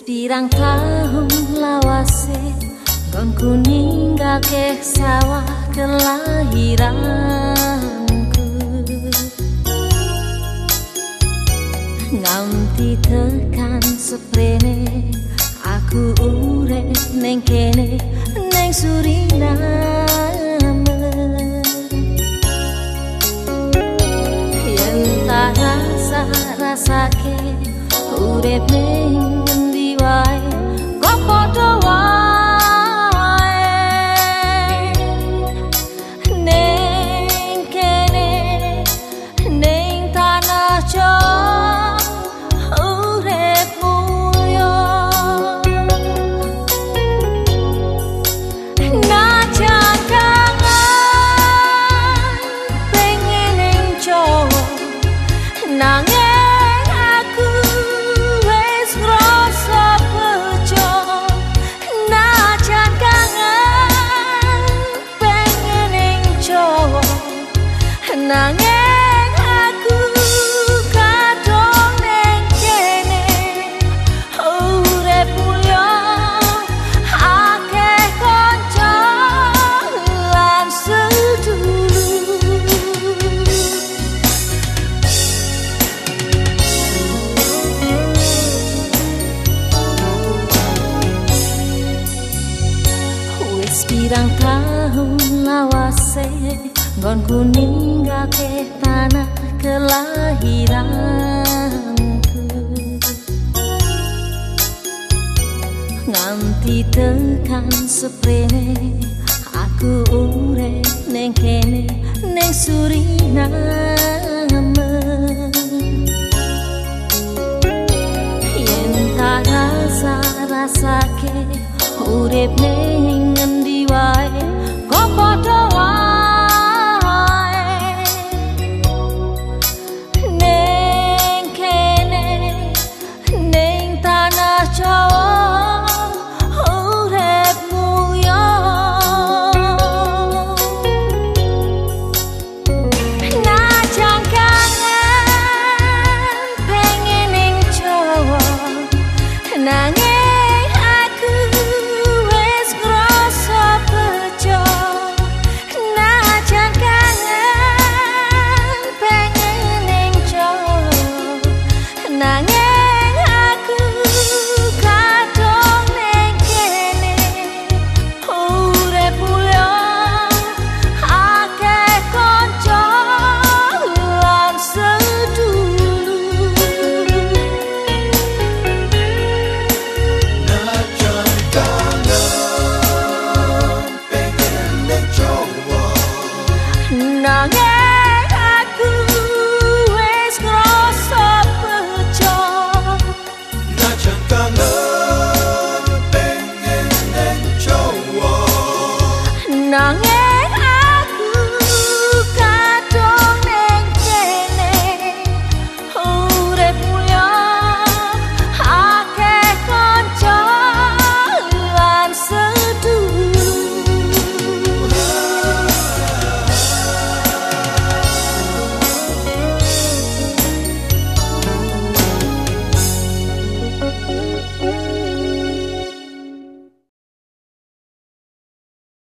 Pirang tahun lawase nggonku ninggake sawah kelahiranku, nganti tekan seprene aku urip ning kene ning Suriname. Yen tak rasake urip ning endi wae kok padha wae ning kene ning tanah Jawa urip mulya. Najan kangen pengen ning Jawa nanging nanging aku kadung ning kene urip mulya akeh kanca lan sedulur. Wis pirang tahun lawase nggonku ninggake tanah kelahiranku, nganti tekan seprene aku urip ning kene ning Suriname. Yen tak rasake urip ning